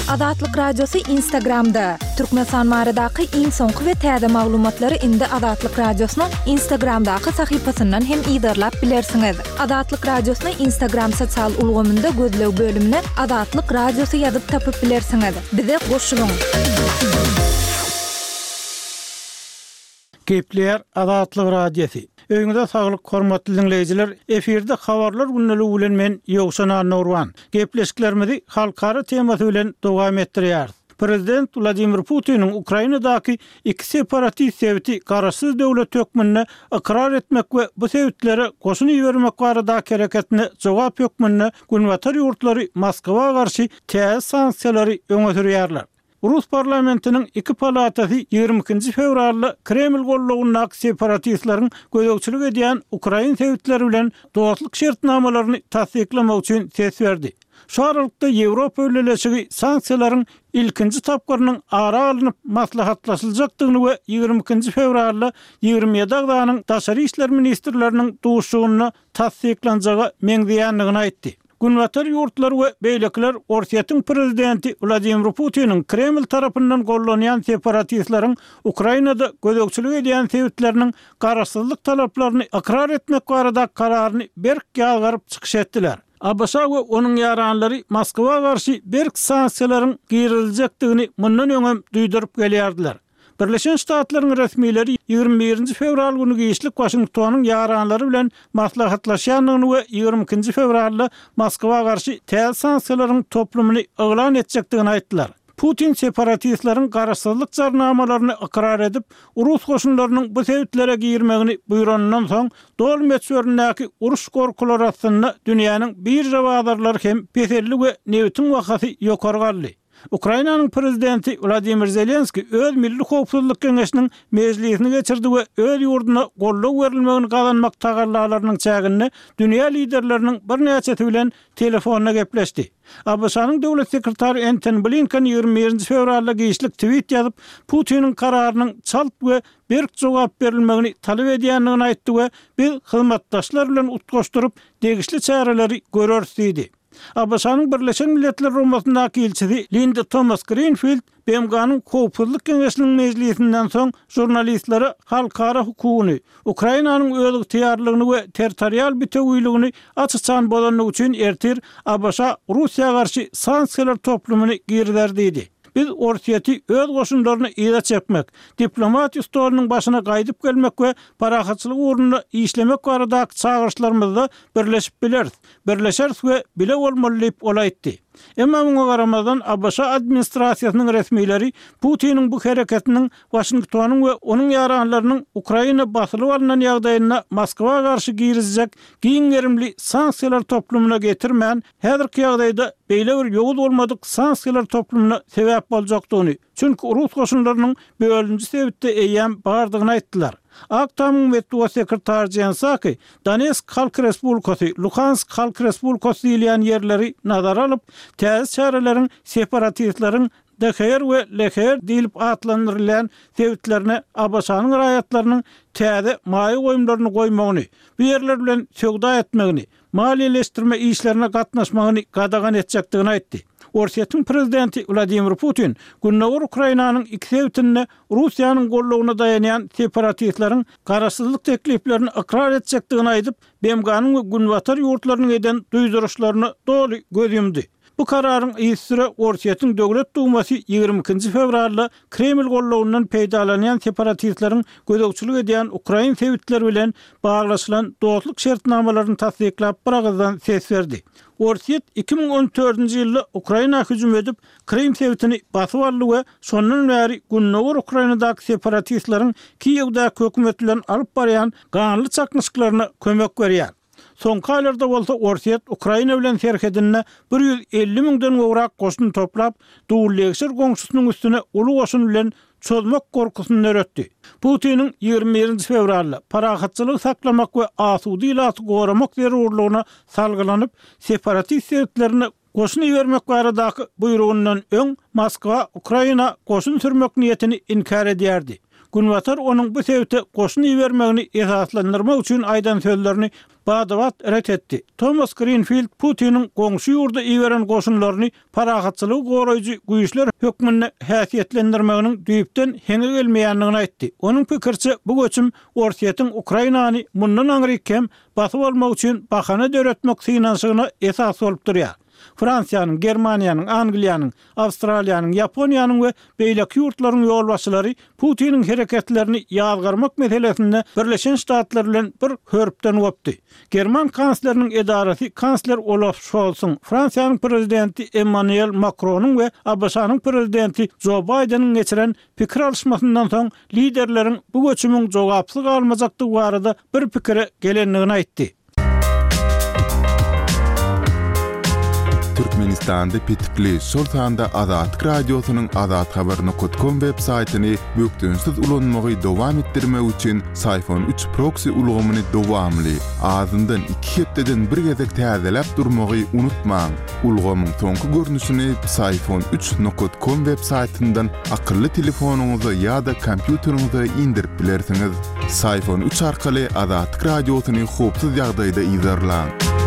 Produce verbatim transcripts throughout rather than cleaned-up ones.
Azatlyk Radiosu Instagramda. Türkmenistan maradaky iň soňky we täze maglumatlary indi Azatlyk Radiosynyň Instagramdaky sahypasyndan hem ýydarlap bilersiňiz. Azatlyk Radiosynyň Instagram sosial ulgamynda gözlew bölümine Azatlyk Radiosu ýazyp tapyp bilersiňiz. Bize goşulyň. Gepler Azatlyk Radiosu. Öňüňizde saglyk hormatly dinleýijiler, efirde habarlar günneli bilen men Ýowşan Nurwan. Gepleşiklerimizi halkara temasy bilen dowam etdirýär. Prezident Vladimir Putin'in Ukrainadaky iki separatist sebäti garaşsyz döwlet hökmüne ikrar etmek we bu sebetlere goşun ýermek barada hareketine jogap hökmüne günwatar ýurtlary Moskwa garşy täze sanksiýalary öňe sürýärler. Rus parlamentinin iki palatası ýygrimi ikinji fevralda Kreml gollawyny separatistlaryň gözegçilik edýän Ukraina sebätleri bilen dowatlyk şertnamalaryny tasdiklamak üçin ses berdi. Şu aralykda Ýewropa ýöneşigi sanksiýalaryň ilkinji tapgyrynyň ara alınıp maslahatlaşyljakdygyny we ýygrimi ikinji fevralda ýygrimi ýedi agdanyň daşary işler ministrleriniň duşugyny tasdiklanjagy meňzeýänligini aýtdy. Günwatar ýurtlar we beýlekler Orsiýatyň prezidenti Vladimir Putin'in Kreml tarapyndan gollanýan separatistlaryň Ukrainada gözegçilik edýän sebätleriniň garaşsyzlyk talaplaryny ikrar etmek barada kararyny berk ýalyp çykyş etdiler. A B S we onuň ýaranlary Moskwa garşy berk sanksiýalaryň giriljakdygyny mundan öňem duýduryp gelýärdiler. Birleşen Ştatlaryň resmiýetleri ýygrimi birinji fevral güni Giýişlik Washingtonyň ýaranlary bilen maslahatlaşýanyny we ýygrimi ikinji fevralda Moskwa garşy täze sanksiýalaryň toplumyny eglan etjekdigini aýtdylar. Putin separatistlaryň garaşsyzlyk jarnamalaryny ikrar edip, Rus goşunlarynyň bu sebätlere girmegini buýranyndan soň dol meçhöründäki uruş gorkulary aslynda dünýäniň bir jawadarlary hem peselli we newitin wakaty ýokary galdy. Ukrainanyň prezidenti Vladimir Zelenski öz Milli Howpsuzlyk Keňeşiniň mejlisini geçirdi we öz ýurduna gollaw berilmegini gazanmak tagallalarynyň çägini dünýä liderleriniň bir näçeti bilen telefonna gepleşdi. A B S-nyň döwlet sekretary Antony Blinken ýygrimi birinji fevralda giýişlik tweet ýazyp Putiniň kararynyň çalp we berk jogap berilmegini talap edýändigini aýtdy we biz hyzmatdaşlar bilen utgaşdyryp degişli çäreleri görürüz diýdi. A B S-nyň Birleşen Milletler Romasyndaky elçisi Linda Thomas Greenfield B M G-nyň Howpsuzlyk Keňeşiniň mejlisinden soň jurnalistlere halkara hukugyny, Ukrainanyň özlük tiýarlygyny we territorial bütewýligini açykçan bolanyk üçin ertir A B S Russiýa garşy sanksiýalar toplumyny girder diýdi. Biz Orsiýaty öz goşunlaryny ýa çekmek, diplomatiýa stolynyň başyna gaýdyp gelmek we parahatçylyk urunda işlemek baradaky çağırşlarymyzda birleşip bileriz. Birleşeriz we bile bolmaly diýip olaýtdy. Emma muňa garamadan A B S administrasiýasynyň resmiýetleri Putiniň bu hereketiniň Washingtonyň we onuň ýaranlarynyň Ukraina basylyp alynan ýagdaýyna Moskwa garşy girizjek giň gerimli sanksiýalar toplumuna getirmän häzirki ýagdaýda beýle bir ýoğul bolmadyk sanksiýalar toplumuna sebäp boljakdygyny, çünki Rus goşunlarynyň bölünji sebäpde eýýän bardygyny aýtdylar. Aktamyň Metduwa sekretary Jen Psaki, Donetsk Halk Respublikasy, Luhansk Halk Respublikasy diýilen ýerleri nazara alyp, täze çäreleriň separatistlaryň D H R we L H R diýilip atlandyrylan sebätlerine A B S-nyň raýatlarynyň täze maýy goýumlaryny goýmagyny, bu ýerler bilen söwda etmegini, maliýeleşdirme işlerine gatnaşmagyny gadagan etjekdigini aýtdy. Orsiýatyň prezidenti Vladimir Putin günnäwir Ukrainanyň iki sebätine Russiýanyň gollawyna dayanýan separatistlaryň garaşsyzlyk tekliplerini ikrar etjekdigini aýdyp, B M G-nyň we günwatar ýurtlarynyň eden duýduruşlaryny doly göz ýumdy. Bu kararyň ýysyra Orsiýatyň döwlet dumasy ýygrimi ikinji fevralda Kreml gollawyndan peýdalanýan separatistlaryň gözegçilik edýän Ukraina sebätleri bilen baglaşylan dowatlyk şertnamalaryny tasdiklap biragazdan ses berdi. Orsiýat iki ming on dördünji ýylda Ukraina hüjüm edip Krim sebätini basyp aldy we şondan bäri günnäwir Ukrainadaky separatistlaryň Kiýewde hökümet bilen alyp barýan ganly çaknyşyklaryna kömek berýär. Soňky aýlarda bolsa Orsiýat Ukraina bilen serhedine bir ýüz elli miňden gowrak goşun toplap, dowletçiler goňşusynyň üstüne uly goşun bilen çözmek gorkusyny öretdi. Putiniň ýygrimi birinji fevralda parahatçylyk saklamak we asudy ýylaty goramak zerurlygyna salgylanyp, separatist sebätlerini goşun ýermek baradaky buyrugyndan öň Moskwa Ukraina goşun sürmek niýetini inkar edýärdi. Günwatar onuň bu sebäpde goşun ýermegini esaslandyrmak üçin aýdan sözlerini badavat ret etdi. Thomas Greenfield Putin'in goňşy ýurda iweren goşunlaryny paragatçylyk goraýjy güýçler hökmünde häsiýetlendirmeginiň düýpden heňe gelmeýändigini aýtdy. Onuň pikirçe bu göçüm Orsiýetin Ukrainany mundan aňrykem basyp almak üçin bahana döretmek synanşygyna esas bolup durýar. Fransiýanyň, Germaniýanyň, Angliýanyň, Awstraliýanyň, Ýaponiýanyň we beýleki ýurtlaryň ýolbaşçylary Putiniň hereketlerini ýazgarmak meselesinde Birleşen Ştatlar bilen bir hörpden öpdi. German kansleriniň edarasy kansler Olaf Scholz'un, Fransiýanyň prezidenti Emmanuel Macron'un we A B S-nyň prezidenti Joe Biden'in geçiren pikir alşmasyndan soň liderleriň bu göçümüň jogapsyz galmajakdygy barada bir pikire gelenligini aýtdy. Türkmenistan'da Petikli Sultan'da Azatlyk Radiosynyň azat habar nokta com web saytyny bökdünsiz ulanmagy dowam etdirmek üçin Sayfon üç proxy ulgamyny dowamly azyndan iki hepdeden bir gezek täzeläp durmagy unutmaň. Ulgamyň soňky görnüşini Sayfon üç nokta com web saytyndan akylly telefonuňyza ýa-da kompýuteriňize indirip bilersiňiz. Sayfon üç arkaly Azatlyk Radiosyny hopsuz ýagdaýda izlerläň.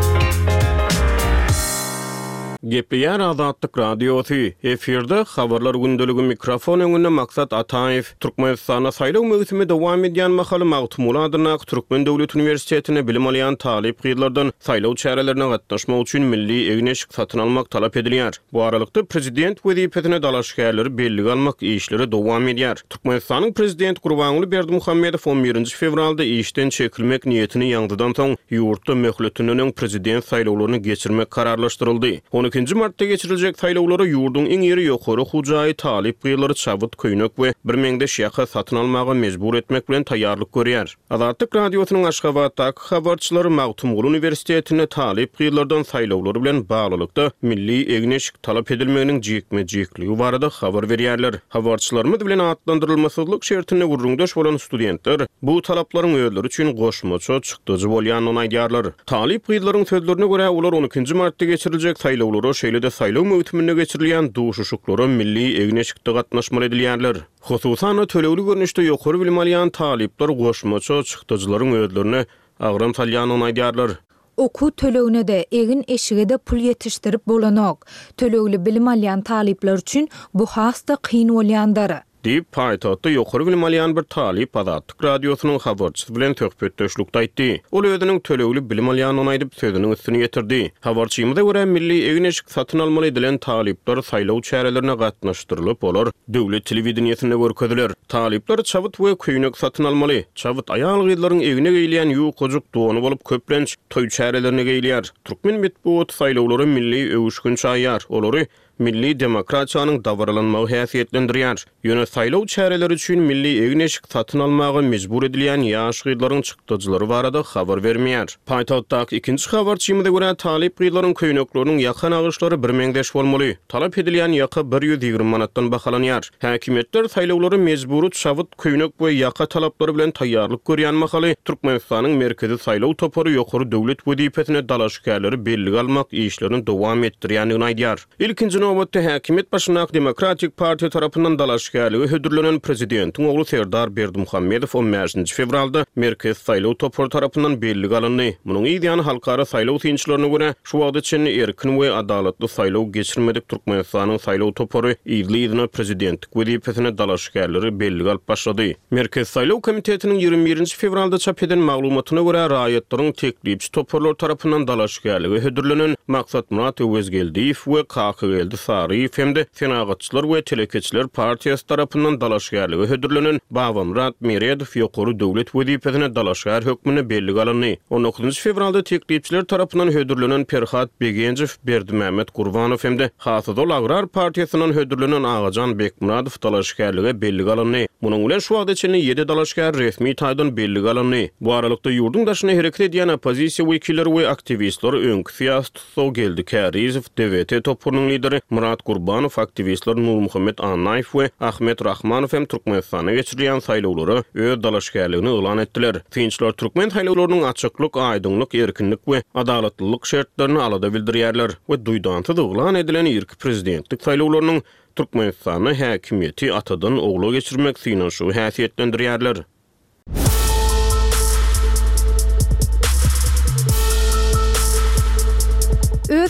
Gepleýär Azatlyk Radiosy. Eferde habarlar gündeligi mikrofon öňünde Maksat Ataýew. Türkmenistana saýlaw möhüsimi dowam edýän mahaly magtumul adyna Türkmen Döwlet Uniwersitetine bilim alýan talip gyýlardan saýlaw çärelerine gatnaşmak üçin milli egneşik satyn almak talap edilýär. Bu aralykda prezident wezipetine dalaşgärleri belli almak işleri dowam edýär. Türkmenistanyň prezident Gurbanuly Berdimuhammedow on birinji fevralda işden çekilmek niýetini ýangdydan soň ýurtda möhletiniň prezident saýlawlaryny geçirmek kararlaşdyryldy. ikinji martda geçiriljek saýlawlara ýurdun iň ýeri ýokary hujaý talip gyýlary çabyt köýnek we bir meňdeş ýaka satyn almaga mejbur etmek bilen taýýarlyk görýär. Azatlyk Radiosynyň Aşgabatdaky habarçylary Magtumul Uniwersitetine talip gyýlardan saýlawlary bilen baglylykda milli egneşik talap edilmeginiň jekme-jekligi barada habar berýärler. Habarçylarymyz bilen atlandyrylmasyzlyk şertine gurrundaş bolan studentler bu talaplaryň öýleri üçin goşmaça çykdyjy bolýanyny aýdýarlar. Talip gyýlaryň sözlerine görä olar on ikinji martda geçiriljek saýlawlary şeýle-de saýlaw möhütminde geçirilýän duşuşuklary milli egneşikde gatnaşmaly edilýärler. Hususan tölewli görnüşde ýokary bilim alýan talipler goşmaça çykdyjylaryň öýlerini agram salýanyny aýdýarlar. Oku tölewine de egin eşige de pul ýetişdirip bolanok. Tölewli bilim alýan talipler üçin bu hasta kyn bolýandary. Dip paytahtda ýokary bilim alýan bir talip Azatlyk Radiosynyň habarçysy bilen töhbetdeşlikde aýtdy. Ol özüniň tölewli bilim alýanyny aýdyp sözüniň üstüne ýetirdi. Habarçymyza görä milli egneşik satyn almaly edilen talipler saýlaw çärelerine gatnaşdyrylyp olar döwlet telewizionýasynda görkezdiler. Talipler çabyt we köýnek satyn almaly. Çabyt aýal gyýlaryň egine geýleýän ýuwkujyk dony bolup köplenç toý çärelerine geýleýär. Türkmen medeniýet saýlawlary milli öwüşgün çaýar. Olary milli demokratiýanyň dawralanmagy häsiýetlendirýär. Ýöne saýlaw çäreleri üçin milli egneşik satyn almagy mejbur edilýän ýaş gyýlaryň çykdyjylary barada habar bermeýär. Paýtahtdaky ikinji habarçymyza görä talip gyýlaryň köýnekleriniň ýakan agyşlary bir meňdeş bolmaly. Talap edilýän ýaka bir ýüz ýigirme manatdan bahalanýar. Häkimetler saýlawlary mejburi çabyt köýnek we ýaka talaplary bilen taýýarlyk görýän mahaly Türkmenistanyň merkezi saýlaw topary ýokary döwlet wezipetine dalaşgärleri belli almak işlerini dowam etdirýändigini aýdýar. İlkinji nowatda häkimet başyna Demokratik Partiýa tarapyndan dalaşgärligi hödürlenen prezidentiň ogly Serdar Berdimuhammedow on beşinji fevralda merkez saýlaw topary tarapyndan belli alındy. Munyň ýa-da halkara saýlaw tynçylaryna görä şu wagtda çenli erkin we adalatly saýlaw geçirmedik Türkmenistanyň saýlaw topary ýyllygyna prezidentlik wezipetine dalaşgärleri belli alyp başlady. Merkez saýlaw komitetiniň ýygrimi birinji fevralda çap eden maglumatyna görä raýatlaryň teklipçi toparlar tarapyndan dalaşgärligi hödürlenen Maksat Murat Özgeldiýew we Kaky Sari femde senagatçylar we telekeçiler partiýasy tarapyndan dalaşgärligi hödürlenen Baba Murat Meredow ýokary döwlet wezipetine dalaşgär hökmüne belli alındy. on dokuzunji fevralda teklipçiler tarapyndan hödürlenen Perhat Begenjew, Berdimämet Gurbanow femde Hasydol Agrar partiýasynyň hödürlenen Agajan Bekmuradow dalaşgärligi belli alındy. Munyň bilen şu wagtda çenli ýedi dalaşgär resmi taýdan belli alındy. Bu aralykda ýurdun daşyna hereket edýän opozisiýa wekilleri we aktivistler öňkü siýasat Sogel Karizow, D W T topurynyň lideri Murat Gurbanow, aktivistler Nur Muhammed Anaýew we Ahmet Rahmanow hem Türkmenistana geçirilýän saýlawlary öz dalaşgärligini elan etdiler. Finçler Türkmen saýlawlarynyň açyklyk, aýdynlyk, erkinlik we adalatlylyk şertlerini alada bildirýärler we duýdansyz elan edilen ilk prezidentlik saýlawlarynyň Türkmenistana häkimiýeti atadan ogla geçirmek synanşy häsiýetlendirýärler.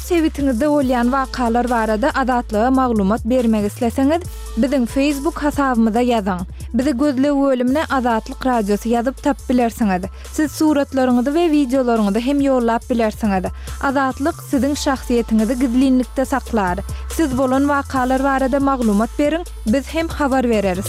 sewitinizde bolýan wakalar barada adatlyga maglumat bermek isleseňiz, biziň Facebook hasabymyza ýazyň. Bizi gözlep bölümine Azatlyk Radiosu ýazyp tap bilersiňiz. Siz suratlaryňyzy we videolaryňyzy hem ýollap bilersiňiz. Azatlyk siziň şahsiýetinizi gizlinlikde saklar. Siz bolan wakalar barada maglumat beriň, biz hem habar bereriz.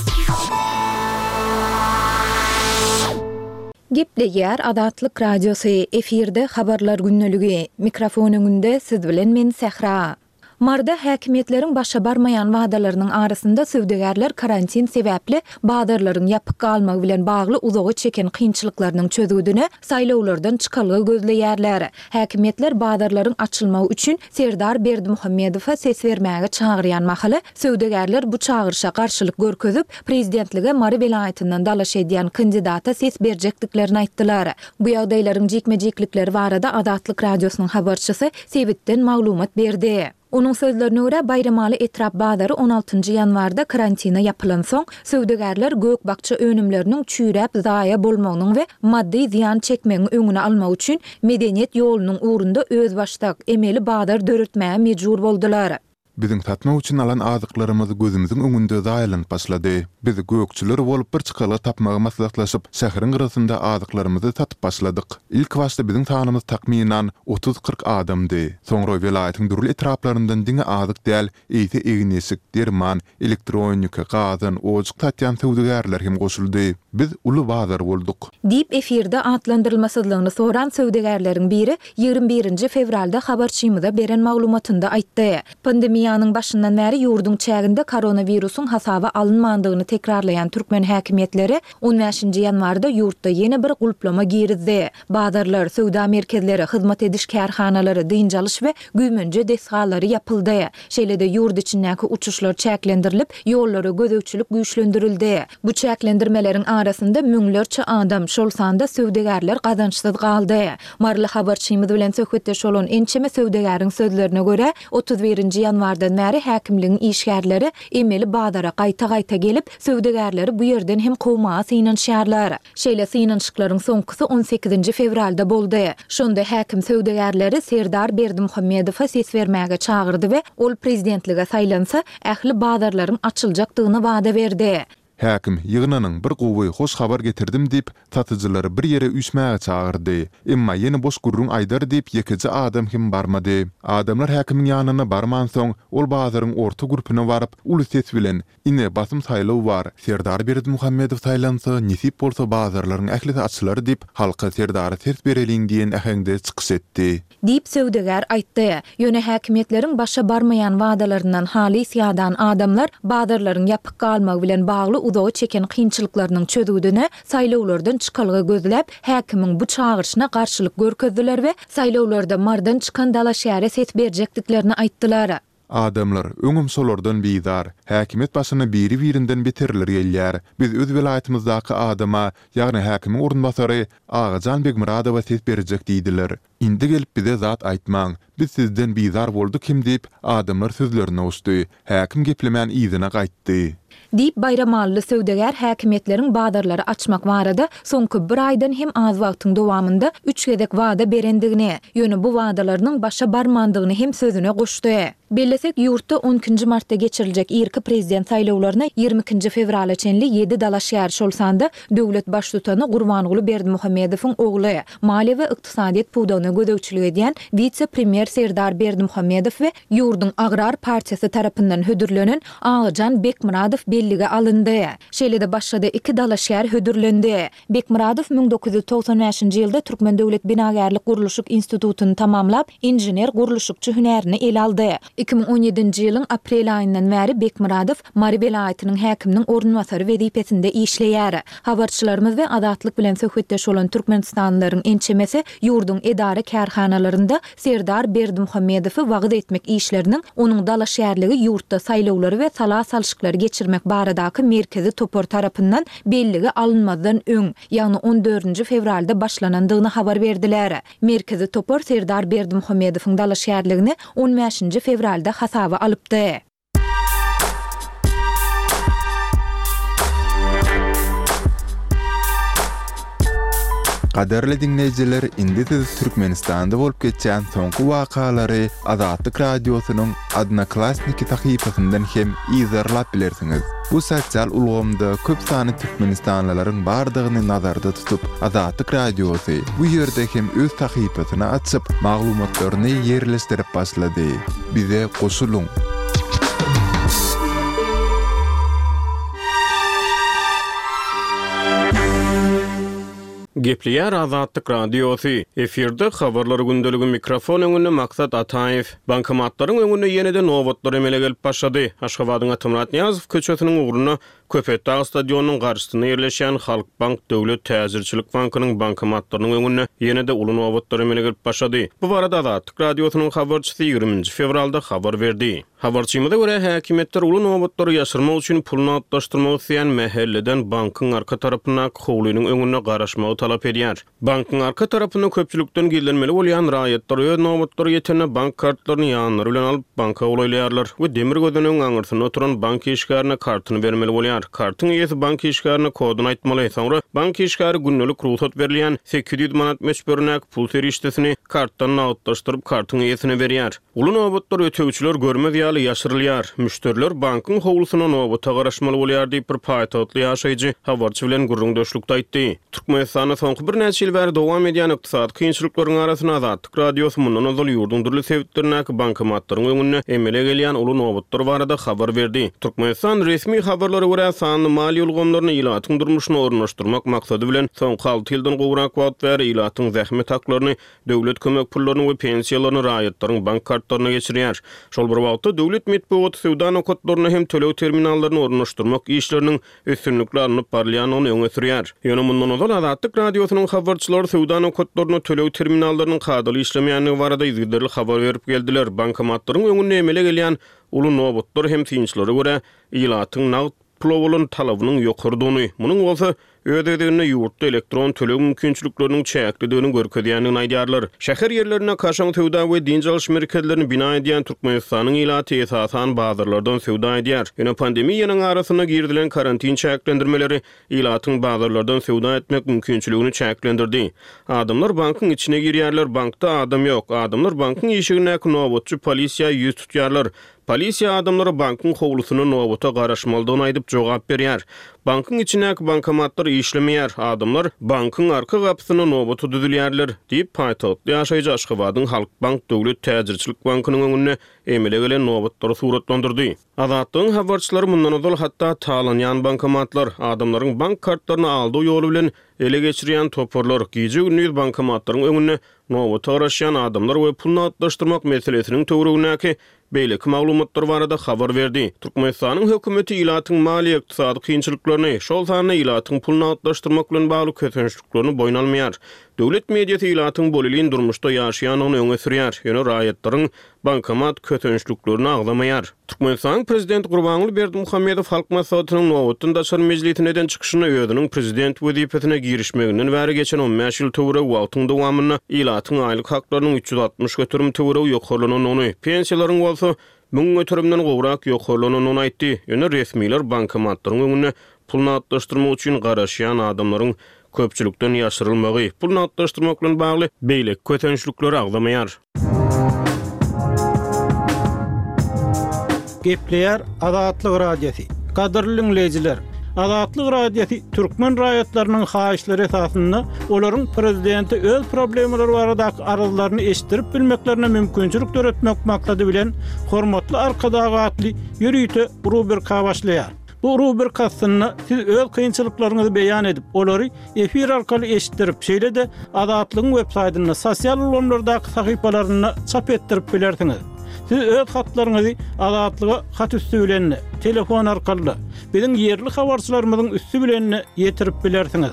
Gepleýär Azatlyk Radiosu efirde habarlar günneligi. Mikrofon öňünde siz bilen men Sehra. Marda häkimetleriň başa barmaýan wagdalarynyň arasynda söwdegärler karantin sebäpli bazarlaryň ýapyk galmagy bilen bagly uzagy çeken kynçylyklarynyň çözüldüne saýlawlardan çykalgy gözleýärler. Häkimetler bazarlaryň açylmagy üçin Serdar Berdimuhammedowa ses bermäge çagyrýan mahaly söwdegärler bu çagyrşa garşylyk görkezip prezidentlige Mari welaýatyndan dalaş edýän kandidata ses berjekdiklerini aýtdylar. Bu ýagdaýlaryň jekmejeklikleri barada Azatlyk Radiosynyň habarçysy Sebitden maglumat berdi. Onun sözlerine göre Bayramaly etrap bazary on altyncı ýanwarda karantina ýapylan soň söwdegärler gökbakça önümleriniň çüýräp zaýa bolmagynyň we maddi ziýan çekmegiň öňüne almak üçin medeniýet ýolunyň uğrunda öz başdak emeli bazar döretmäge mejbur boldylar. Biziň tatmak üçin alan azyklarymyzy gözümüziň öňünde zaýalanıp başlady. Biz gökçüler bolup bir çykaly tapmagy maslahatlaşyp şäheriň gyrasynda azyklarymyzy tatyp başladyk. İlk başda biziň tanymyz takminan otuz kırk adamdy. Soňra welaýatyň durul etraplaryndan diňe azyk däl, eýti egnesik, derman, elektronika, gazan, ojuk tatýan söwdegärler hem goşuldy. Biz uly bazar bolduk. Dip efirde atlandyrylmasızlygyny soran söwdegärleriň biri ýygrimi birinji fevralda habarçymyza beren maglumatynda aýtdy. Pandemiýanyň başyndan bäri ýurdun çäginde koronawirusyň hasaba alınmandygyny tekrarlayan Türkmen häkimetleri on beşinji ýanwarda ýurtda ýene bir gulplama girizdi. Bazarlar, söwda merkezleri, hyzmat ediş kärhanalary, dynjalyş we güýmenje desgalary ýapyldy. Şeýlede ýurt içindäki uçuşlar çäklendirilip, ýollara gözegçilik güýçlendirildi. Bu çäklendirmeleriň arasynda müňlerçe adam, şol sanda söwdegärler gazançsyz galdy. Marly habarçymyz bilen söhbetdeş bolan ençeme söwdegäriň sözlerine görä otuz birinji ýanwardan bäri häkimligiň işgärleri emeli bazara gaýta-gaýta gelip söwdegärleri bu ýerden hem gowmaga synanşýarlar. Şeýle synanşyklaryň soňkysy on sekizinji fevralda boldy. Şonda häkim söwdegärleri Serdar Berdimuhammedowa ses bermäge çagyrdy we ol prezidentlige saýlansa ähli bazarlaryň açyljakdygyny wada berdi. Häkim ýygynyň bir gowy hoş habar getirdim diýip tatyjylary bir ýere üsmäge çagyrdy. Emma ýene boş gurrun aýdar diýip ýekiji adam hem barmady. Adamlar häkimiň ýanyna barman soň ol bazaryň orta grupyna baryp uly ses bilen ine basym saýlaw bar. Serdar Berdimuhammedow saýlansa nisip bolsa bazarlaryň ählisi açylar diýip halka Serdary ses bereliň diýen äheňde çykyş etdi. Diýip söwdegär aýtdy. Ýöne häkimetleriň başa barmaýan wagdalaryndan haly ýadan adamlar bazarlaryň ýapyk galmagy bilen bagly uzagy çeken kynçylyklarynyň çözüldüne saýlawlardan çykalgy gözläp häkimiň bu çagyrşyna garşylyk görkezdiler we saýlawlarda mardan çykan dalaşýary ses berjekdiklerini aýtdylar. Adamlar öňüm solardan bizar, häkimet başyna biri birinden beterler gelýär. Biz öz welaýatymyzdaky adama, ýagny häkimiň orunbasary Agajan Begmuradowa ses berjek diýdiler. Indi gelip bize zat aýtmaň, biz sizden bizar boldyk kim diýip adamlar sözlerine uçdy. Häkim geplemän ýzyna gaýtdy. Diýip Bayramaly söwdegär häkimetleriň bazarlary açmak barada soňky bir aýdan hem az wagtyň dowamında üç gezek wada berendigini, ýöne bu wadalarynyň başa barmandygyny hem sözüne goşdy. Bellesek ýurtda on ikinji martda geçiriljek irki prezident saýlawlaryna ýygrimi ikinji fevral çenli ýedi dalaşýar şol sanda döwlet baştutany Gurbanguly Berdimuhammedowyň ogly, maliýe we ykdysadyýet puwdagyna gödökçilik edýän vitse-premier Serdar Berdimuhammedow we ýurdun Agrar partiýasy tarapyndan hödürlenen Agajan Bekmuradow bellige alındy. Şeýlede başlady iki dalaşýar hödürlendi. Bekmuradow ming dokuz yüz togson beşinji ýylda Türkmen Döwlet Binagärlik Guruluşyk institutyny tamamlap, injener guruluşykçy hünerini el aldy. iki ming on ýedinji ýylyň aprel aýyndan bäri Bekmuradow Mari welaýatynyň häkiminiň orunbasary wezipesinde işleýär. Habarçylarymyz we Azatlyk bilen söhbetdeş bolan türkmenistanlylaryň ençemesi ýurdun edara kärhanalarynda Serdar Berdimuhammedowy wagt etmek işleriniň onuň dalaşýarlygy ýurtda saýlawlary we sala salşyklary geçirmek baradaky merkezi topor tarapyndan belligi alınmadan öň, ýagny on dördünji fevralda başlanandygyny habar berdiler. Merkezi topor Serdar Berdimuhammedowyň dalaşýarlygyny on beşinji fevralda hasaba alypdy. Gaderli dinleyijiler, indi siz Türkmenistanda bolup geçen soňky wakalary Azatlyk Radiosynyň Adnaklasniki tahypasyndan hem izarlap bilersiňiz. Bu sosial ulgamda köp sany Türkmenistanlylaryň bardygyny nazarda tutup, Azatlyk Radiosy bu ýerde hem öz tahypasyny açyp, maglumatlaryny ýerleşdirip başlady. Bize goşuluň. Gepliýär Azatlyk Radiosy. Efirde habarlar gündeligi mikrofon öňünde Maksat Ataýew. Bankomatlaryň öňünde ýene-de nowatlar emele gelip başlady. Aşgabatyň Atamrat Niýazow köçesiniň ugruna Köpetdağ stadionunyň garşysyna ýerleşen Halkbank Döwlet Täzirçilik bankynyň bankomatlarynyň öňünde ýene-de uly nowatlar emele gelip başlady. Bu barada Azatlyk Radiosynyň habarçysy ýygrüminji fevralda habar berdi. Habarçymyda görä häkimetler uly nowatlary ýaşyrmak üçin pulny atlaşdyrmak isleýän mahalleden bankyň arka tarapyna howlynyň öňüne garaşmagy talap edýär. Bankyň arka tarapyna köpçülükden geldirmeli bolýan raýatlar öz nowatlary ýetene bank kartlaryny ýanlary bilen alyp banka golaýlaýarlar we demir gözüniň aňyrsyna oturan bank işgärine kartyny bermeli bolýar. Kartyň ýesi bank işgärine koduny aýtmaly. Soňra bank işgäri günnelik ruhsat berilýän sekiz ýüz manat meçbernek pul terişdesini kartdan awtlaşdyryp kartyň ýesine berýär. Uly nowatlar ötegüçiler görmez ýaly ýaşyrylýar. Müşteriler bankyň howlusyna nowata garaşmaly bolýar diýip bir paýtatly ýaşaýjy habarçy bilen gurrundaşlykda aýtdy. Türkmenistanyň soňky bir neçe ýyl bäri dowam edýän ykdysady kynçylyklaryň arasyna Azatlyk Radiosy mundan ozal ýurdun durly sebäplerine bankomatlaryň öňüne emele gelýän uly nowatlar barada habar berdi. Türkmenistan resmi habarlary görä sanly mali ulgamlaryny ilatyň durmuşyna ornaşdyrmak maksady bilen soňky alty ýyldan gowrak wagt bäri ilatyň zähmet haklaryny, döwlet kömek pullaryny we pensiýalaryny raýatlaryň bank kartlaryna geçirýär. Şol bir wagtda döwlet medeniýet sowda nokatlaryny hem tölew terminallaryny ornaşdyrmak işleriniň üstünliklerini parlaýanyny öňe sürýär. Ýöne mundan ozal Azatlyk Radiosynyň habarçylary sowda nokatlaryny tölew terminallarynyň kadaly işlemýänligi barada izgirli habar berip geldiler. Bankomatlaryň öňüne emele gelýän uly nowatlar hem synçylary görä ilatyň nagd pulowlaryň talabynyň ýokardygyny, munyň bolsa ödegine ýurtda elektron tölew mümkinçilikleriniň çäklidigini görkezýänini aýdýarlar. Şäher ýerlerine kaşaň sowda we dinji alşmerkezlerini bina edýän Türkmenistanyň ilaty esasan bazarlardan sowda edýär. Ýöne pandemiýanyň arasyna girdilen karantin çäklendirmeleri ilatyň bazarlardan sowda etmek mümkinçiligini çäklendirdi. Adamlar bankyň içine girýärler, bankda adam ýok. Adamlar bankyň işigine nowatçy polisiýa ýüz tutýarlar. Polisiýa adamlara bankyň howlusyna nowata garaşmalydygyny aýdyp jogap berýär. Bankyň içindäki bankomatlar işlemeýär. Adamlar bankyň arka gapysyna nowata düzülýärler diýip paýtatly ýaşaýjy Aşgabatyň Halkbank Döwlet Täzirçilik bankynyň öňüne emele gelen nowatlary suratlandyrdy. Azatlyň habarçylary mundan ozal hatda talanýan bankomatlar, adamlaryň bank kartlaryny aldy ýoly bilen ele geçirýän toporlar gije gündüz bankomatlaryň öňüne nowata garaşýan adamlar we pulny atlaşdyrmak meselesiniň töweregindäki beýleki maglumatlar barada habar berdi. Türkmenistanyň hökümeti ilatyň mali ykdysady kynçylyklaryny, şol sany ilatyň pulny atlaşdyrmak bilen bagly kötünçliklerini boyun almaýar. Döwlet mediýasy ilatyň bolýan durmuşda ýaşaýanyny öňe sürýär. Ýöne raýatlaryň bankomat kötünçliklerini agdamaýar. Türkmenistan prezidenti Gurbanguly Berdimuhammedow halk maslahatynyň nowatyn daşar mejlisinden çykyşyna öýüdüniň prezident wezipetine girişmeginden bäri geçen on beş ýyl töwere wagtyň dowamyna ilatyň aýlyk haklarynyň üç ýüz altmış götürüm töwere ýokarlananyny, pensiýalaryň bolsa müň götürümden gowrak ýokarlananyny aýtdy. Ýöne resmiler bankomatlaryň öňüne pulny atlaşdyrmak üçin garaşýan adamlaryň köpçülükden ýaşyrylmagy, pulny atlaşdyrmak bilen bagly beýlek kötünçlikleri agdamaýar. Gepliýär Azatlyk Radiosy. Gaderli dinleyijiler, Azatlyk Radiosy türkmen raýatlarynyň haýyşlary esasynda olaryň prezidenti öz problemleri baradaky arazylaryny eşitdirip bilmeklerine mümkinçilik töretmek maksady bilen hormatly arkadagy atly ýürüýte rubrika başlaýar. Bu rubrikasyna siz öz kynçylyklaryňyzy beýan edip, olary efir arkaly eşitdirip, şeýle-de Azatlygyň web-saýtyna, sosial ulgamlardaky sahypalaryna çap etdirip bilersiňiz. Siz öz hatlaryňyzy Azatlyga hat üstü bilen, telefon arkaly, biziň ýerli habarçylarymyzyň üstü bilen ýetirip bilersiňiz.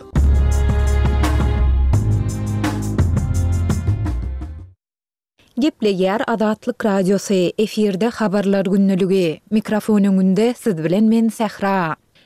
Gepleýär Azatlyk Radiosy efirde habarlar günneligi. Mikrofon öňünde siz bilen men Sähra.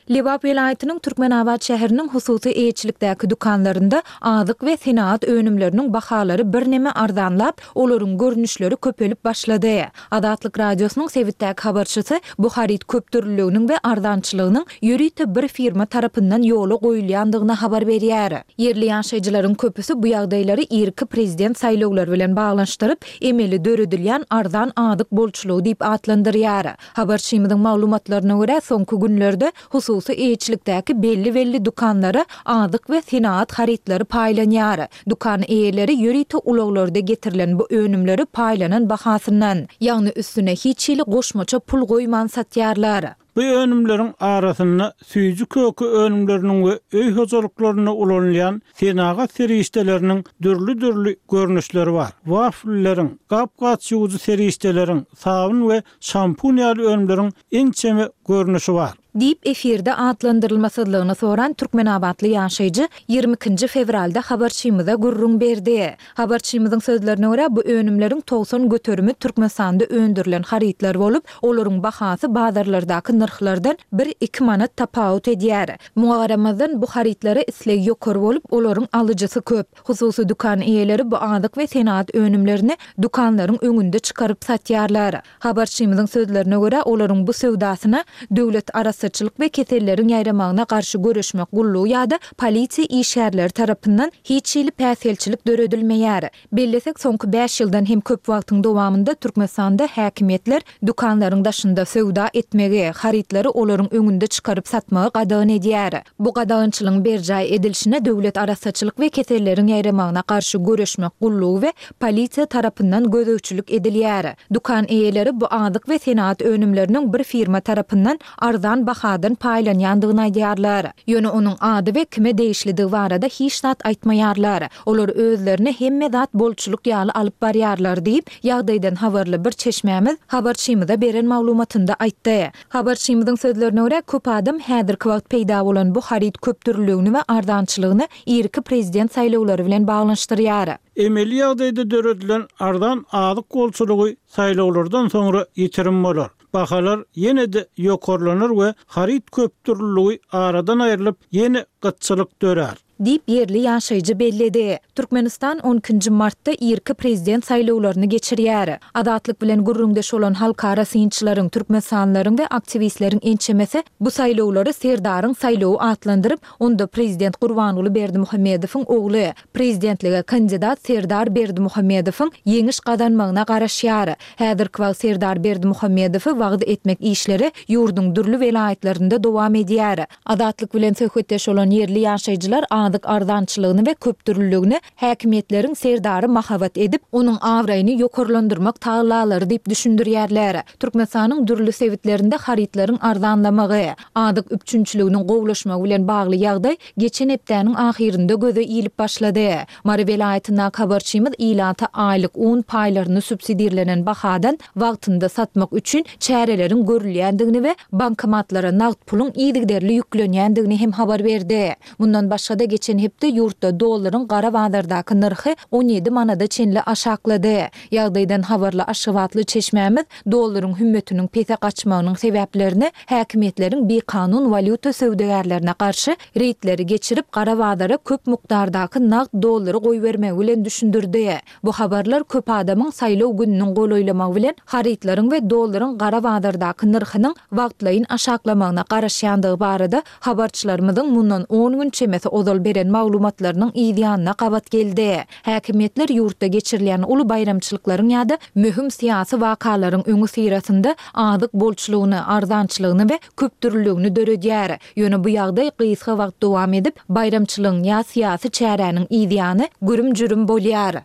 Lebap vilayatynyň Türkmenabad şäheriniň hususy eýçilikdäki dukanlarynda azyk we senaat önümleriniň bahalary birneme arzanlap, olaryň görnüşleri köpelip başlady. Adatlyk radiosynyň Sewitdäki habarçysy bu harit köpdürlüğünün we ardançylygynyň ýörite bir firma tarapyndan ýola goýulýandygyna habar berýär. Yerli ýaşaýjylaryň köpüsü bu ýagdaýlary irki prezident saýlawlary bilen baglanşdyryp, emeli döredilýän ardan adyk bolçulugy diýip atlandyrýar. Habarçymyzyň maglumatlaryna görä, soňky günlerde hususy eýçilikdäki belli-belli dukanlara adyk we senaat haritleri paýlanýar. Dukan eýeleri ýörite ulaglarda getirilen bu önümleri paýlanan bahasyndan, ýagny üstüne hiç ýyly goşmaça pul goýman satýarlar. Bu önümlerin arasynda süýjü kökü önümleriniň we öý hojalyklaryna ulanýan senagat serişdeleriniň dürli-dürli görnüşleri bar. Waflleriň, gapgaçyjy serişdeleriň, sabun we şampun ýaly önümleriň ençeme görnüşi bar. Dip efirde atlandyrylmasydygyny soran Türkmenabadly ýaşaýjy ýygrimi ikinji fevralda habarçymyza gurrun berdi. Habarçymyzyň sözlerine görä bu önümleriň togsan göterimi Türkmenistanda öndürilen haritler bolup, olaryň bahasy bazarlardaky narhlardan bir iki manat tapawut edýär. Mugaramazdan bu haritlere isleg ýokary bolup, olaryň alyjysy köp. Hususy dukan eýeleri bu adyk we senaat önümlerini dukanlaryň öňünde çykaryp satýarlar. Habarçymyzyň sözlerine görä olaryň bu sewdasyna döwlet arasy Sırçılık ve kesellerin yayramagyna karşı görüşmek gulluğu ýa-da polisiýa işgärleri tarapyndan hiç ýyly päselçilik döredilmeýär. Bellesek soňky beş ýyldan hem köp wagtyň dowamında Türkmenistanda häkimetler dukanlaryň daşynda sewda etmegi, haritlary olaryň öňünde çykaryp satmagy gadagyn edýär. Bu gadagynçylygyň berjaý edilişine döwlet arasatçylyk we kesellerin yayramagyna karşı görüşmek gulluğu we polisiýa tarapyndan gözegçilik edilýär. Dukan eýeleri bu adyk we senaat önümleriniň bir firma tarapyndan arzan bahadan paýlanýandygyny aýdýarlar. Ýöne onuň ady we kime değişlidigi barada hiç zat aýtmaýarlar. Olar özlerini hemme zat bolçuluk ýaly alyp barýarlar diýip ýagdaýdan habarly bir çeşmämiz habarçymyza beren maglumatynda aýtdy. Habarçymyzyň sözlerine görä köp adam häzirki wagt peýda bolan bu harit köpdürlüğini we ardançylygyny irki prezident saýlawlary bilen baglanşdyrýar. Emeli ýagdaýda döredilen ardan adyk bolçulugy saýlawlardan soňra ýitirim bolar. Bahalar yine de yokorlanır we harit köpdürlüği aradan aýrylyp yeni gıtçılık dörer. Dip yerli ýaşaýjy belledi. Türkmenistan on ikinji martda irki prezident saýlawlaryny geçirýär. Adatlyk bilen gurrundeş bolan halkara synçylaryň, türkmensanlaryň we aktivistleriň ençemesi bu saýlawlary serdaryň saýlawy atlandyryp, onda prezident Gurbanuly Berdimuhammedowyň ogly, prezidentlige kandidat Serdar Berdimuhammedowyň ýeňiş gazanmagyna garaşýar. Häzirki wagt Serdar Berdimuhammedowy wagdy etmek işleri ýurduň dürli welaýatlarynda dowam edýär. Adatlyk bilen söhbetdeş bolan yerli ýaşaýjylar adyk ardançylygyny we köpdürlüğüni häkimetleriň serdary mahabat edip, onuň awraýyny ýokarlandyrmak taýlalary diýip düşündirýärler. Türkmenistanyň dürli sewitlerinde haritlaryň ardanlamagy, adyk üpçünçiliginiň gowlaşmagy bilen bagly ýagdaý geçen hepdäniň ahirinde göze iýilip başlady. Mary welaýatyna habarçymyz ilata aýlyk un paýlaryny subsidiýalenen bahadan wagtynda satmak üçin çäreleriň görülýändigini we bankomatlara nagd pulun ýygyderli ýüklenýändigini hem habar berdi. Mundan başga da geçen hepde ýurtda dollaryň gara bazardaky narhy on ýedi manada çenli aşaklady. Ýagdaýdan habarly aşywatly çeşmämiz dollaryň hümmetiniň pese gaçmagynyň sebäplerini häkimetleriň bekanun valyuta söwdegärlerine karşı reýtleri geçirip gara bazara köp mukdardaky nagd dollary goýbermegi bilen düşündirdi. Bu habarlar köp adamyň saýlaw gününiň golaýlamagy bilen haritlaryň we dollaryň gara bazardaky narhynyň wagtlaýyn aşaklamagyna garaşýandygy barada habarçylarymyzyň mundan on gün çemesi odal beren maglumatlarynyň ýa-da gabat geldi. Häkimetler ýurtda geçirilýän uly bayramçylyklaryň ýa-da möhüm syýasy wakalaryň öňü syrasynda adyk bolçulugyny, ardançylygyny we köpdürlüğini döredýär. Ýöne bu ýagdaý gysga wagt dowam edip, bayramçylygyň ýa syýasy çäräniň ýa-da gürüm-jürüm bolýar.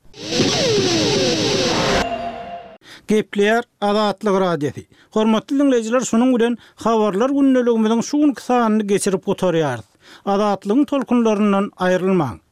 Gepler Adatlyk radiosi. Hormatly dinleyijiler, şonuň bilen habarlar günneligimiziň şu gün kysanyny geçirip oturýar. Adatlygyň tolkunlaryndan aýrylmaň.